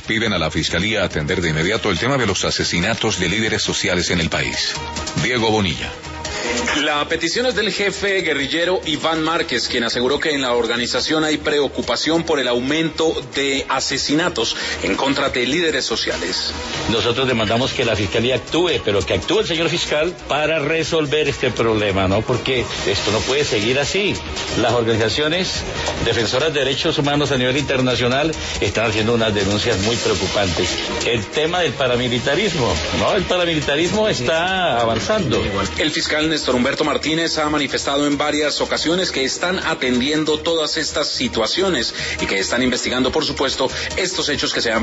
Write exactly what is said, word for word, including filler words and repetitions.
piden a la Fiscalía atender de inmediato el tema de los asesinatos de líderes sociales en el país. Diego Bonilla. La petición es del jefe guerrillero Iván Márquez, quien aseguró que en la organización hay preocupación por el aumento de asesinatos en contra de líderes sociales. Nosotros demandamos que la Fiscalía actúe, pero que actúe el señor fiscal para resolver este problema, ¿no? Porque esto no puede seguir así. Las organizaciones defensoras de derechos humanos a nivel internacional están haciendo unas denuncias muy preocupantes. El tema del paramilitarismo, ¿no? El paramilitarismo está avanzando. El fiscal Néstor Humberto Martínez ha manifestado en varias ocasiones que están atendiendo todas estas situaciones y que están investigando, por supuesto, estos hechos que se han